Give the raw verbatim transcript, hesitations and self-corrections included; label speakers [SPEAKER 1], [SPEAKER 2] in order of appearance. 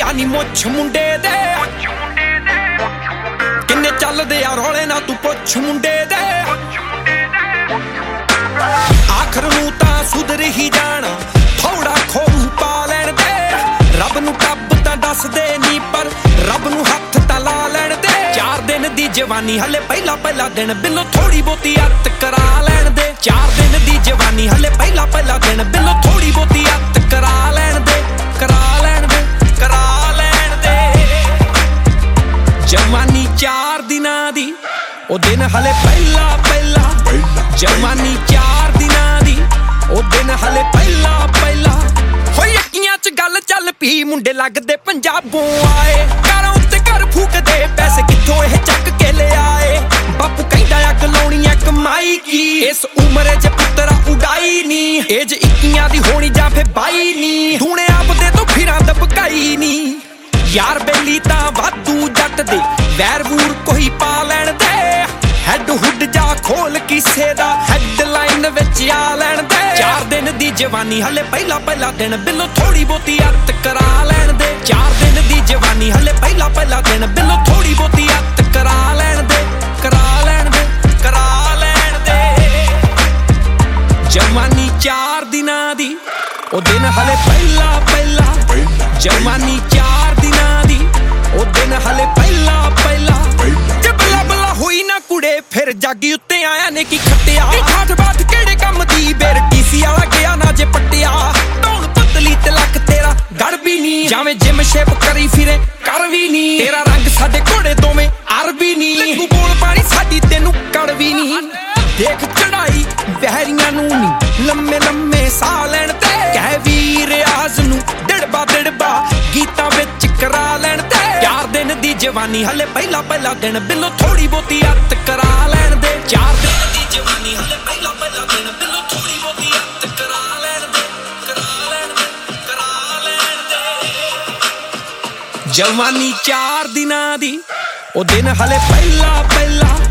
[SPEAKER 1] ਨੀ ਮੁੱਛ ਮੁੰਡੇ ਦੇ ਕਿੰਨੇ ਚੱਲਦੇ ਆ ਰੌਲੇ ਨਾ ਤੂੰ ਪੁੱਛ ਮੁੰਡੇ ਦੇ ਆਖਰ ਨੂੰ ਤਾਂ ਸੁਧਰ ਹੀ ਜਾਣਾ ਥੋੜਾ ਖੋਰੂ ਪਾ ਲੈਣ ਦੇ ਰੱਬ ਨੂੰ ਟੱਬ ਤਾਂ ਦੱਸਦੇ ਨੀ ਪਰ ਰੱਬ ਨੂੰ ਹੱਥ ਤਾਂ ਲਾ ਲੈਣ ਦੇ ਚਾਰ ਦਿਨ ਦੀ ਜਵਾਨੀ ਹਲੇ ਪਹਿਲਾ ਪਹਿਲਾ ਦਿਨ ਬਿੱਲੋ ਥੋੜੀ ਬਹੁਤੀ ਅੱਤ ਕਰਾ ਲੈਣ ਦੇ ਚਾਰ ਦਿਨ ਦੀ ਜਵਾਨੀ ਹਲੇ ਪਹਿਲਾ ਪਹਿਲਾ ਦਿਨ ਬਿੱਲੋ ਥੋੜੀ ਬਹੁਤੀ ਅੱਤ ਕਰਾ ਲੈਣ ਦੇ ਕਰਾ ਲੈਣ ਦੇ ਕਰਾ ਲੈਣ ਦੇ ਜਵਾਨੀ ਚਾਰ ਦਿਨਾਂ ਦੀ ਉਹ ਦਿਨ ਹਲੇ ਪਹਿਲਾ ਪਹਿਲਾ ਜਵਾਨੀ ਚਾਰ ਦਿਨਾਂ ਦੀ ਉਹ ਦਿਨ ਹਲੇ ਪਹਿਲਾ ਪਹਿਲਾ ਹੋਈ ਅੱਖੀਆਂ ਚ ਗੱਲ ਚੱਲ ਪੀ ਮੁੰਡੇ ਲੱਗਦੇ ਪੰਜਾਬੋਂ ਆਏ ਘਰਾਂ ਉੱਤੇ ਘਰ ਫੂਕਦੇ ਪੈਸੇ ਕਿੱਥੋਂ ਇਹ ਚੱਕ ਕੇ ਲਿਆਏ ਬਾਪੂ ਕਹਿੰਦਾ ਅੱਗ ਲਾਉਣੀ ਐ ਕਮਾਈ ਕੀ ਇਸ ਉਮਰੇ ਚ ਪੁੱਤਰਾ ਉਡਾਈ ਨੀ ਏਜ ਇੱਕੀਆਂ ਦੀ ਹੋਣੀ ਜਾਂ ਫੇ ਬਾਈ ਨੀ ਧੂਣੇ ਆਪਦੇ ਤੋਂ ਫਿਰਾਂ ਦਬਕਾਈ ਨੀ ਯਾਰ ਬੇਲੀ ਤਾਂ ਵਾਧੂ ਜੱਟ ਦੇ ਵੈਰ ਵੂਰ ਕੋਈ ਪਾ ਲੈਣ ਦੇ ਹੈਡ ਹੁੱਡ ਜਾ ਖੋਲ ਕਿਸੇ ਦਾ ਹੈਡਲਾਈਨ ਵਿੱਚ ਆ ਲੈਣ ਦੇ ਚਾਰ ਦਿਨ ਦੀ ਜਵਾਨੀ ਹਲੇ ਪਹਿਲਾ ਪਹਿਲਾ ਦਿਨ ਬਿੱਲੋ ਥੋੜੀ ਬਹੁਤੀ ਅੱਤ ਕਰਾ ਲੈਣ ਦੇ ਚਾਰ ਦਿਨ ਦੀ ਜਵਾਨੀ ਹਲੇ ਪਹਿਲਾ ਪਹਿਲਾ ਦਿਨ ਬਿੱਲੋ ਥੋੜੀ ਬਹੁਤੀ ਅੱਤ ਕਰਾ ਲੈਣ ਦੇ ਕਰਾ ਲੈਣ ਦੇ ਕਰਾ ਲੈਣ ਦੇ ਜਵਾਨੀ ਚਾਰ ਦਿਨਾਂ ਦੀ ਉਹ ਦਿਨ ਹਲੇ ਪਹਿਲਾ ਪਹਿਲਾ ਜਵਾਨੀ ਚਾਰ ਦਿਨਾਂ ਦੀ ਉਹ ਦਿਨ ਹਲੇ ਪਹਿਲਾ ਪਹਿਲਾ ਜੇ ਬੱਲਾ ਬੱਲਾ ਹੋਈ ਨਾ ਕੁੜੇ ਫਿਰ ਜਾਗੀ ਉੱਤੇ ਆਇਆ ਨੇ ਕੀ ਖੱਟਿਆ ਠਾਠ ਬਾਠ ਕਿਹੜੇ ਕੰਮ ਦੀ ਬੇਰ ਟੀਸੀ ਵਾਲਾ ਗਿਆ ਨਾ ਜੇ ਪੱਟਿਆ ਧੌਣ ਪਤਲੀ ਤੇ ਲੱਕ ਤੇਰਾ ਗੜ ਵੀ ਨੀ ਜਾਵੇਂ ਜਿਮ ਸ਼ੇਪ ਕਰੀ ਫਿਰੇ ਕਰ ਵੀ ਨੀ ਤੇਰਾ ਰੰਗ ਸਾਡੇ ਘੋੜੇ ਦੋਵੇਂ ਅਰਬੀ ਨੀ ਲੱਗੂ ਬੋਲ ਪਾਣੀ ਸਾਡੀ ਤੈਨੂੰ ਕੜ ਵੀ ਨੀ ਦੇਖ ਚੜਾਈ ਬਹਿਰੀਆਂ ਨੂੰ ਨੀ ਲੰਮੇ ਲੰਮੇ ਸਾਹ ਲੈਣ ਤੇ ਕਹਿ ਵੀ ਰਿਆਜ਼ ਨੂੰ ਡੜਬਾ ਡੜਬਾ ਗੀਤਾਂ ਵਿੱਚ ਕਰਾ ਲੈਣ ਤੇ ਚਾਰ ਦਿਨ ਦੀ ਜਵਾਨੀ ਹਲੇ ਪਹਿਲਾ ਪਹਿਲਾ ਦਿਨ ਬਿੱਲੋ ਥੋੜੀ ਬਹੁਤੀ ਅੱਤ ਕਰਾ ਲੈਣ ਦੇ ਚਾਰ ਦਿਨ ਦੀ ਜਵਾਨੀ ਹਲੇ ਪਹਿਲਾ ਪਹਿਲਾ ਦਿਨ ਬਿੱਲੋ ਥੋੜੀ ਬਹੁਤੀ ਅੱਤ ਕਰਾ ਲੈਣ ਦੇ ਕਰਾ ਲੈਣ ਦੇ ਕਰਾ ਲੈਣ ਦੇ ਜਵਾਨੀ ਚਾਰ ਦਿਨਾਂ ਦੀ ਉਹ ਦਿਨ ਹਲੇ ਪਹਿਲਾ ਪਹਿਲਾ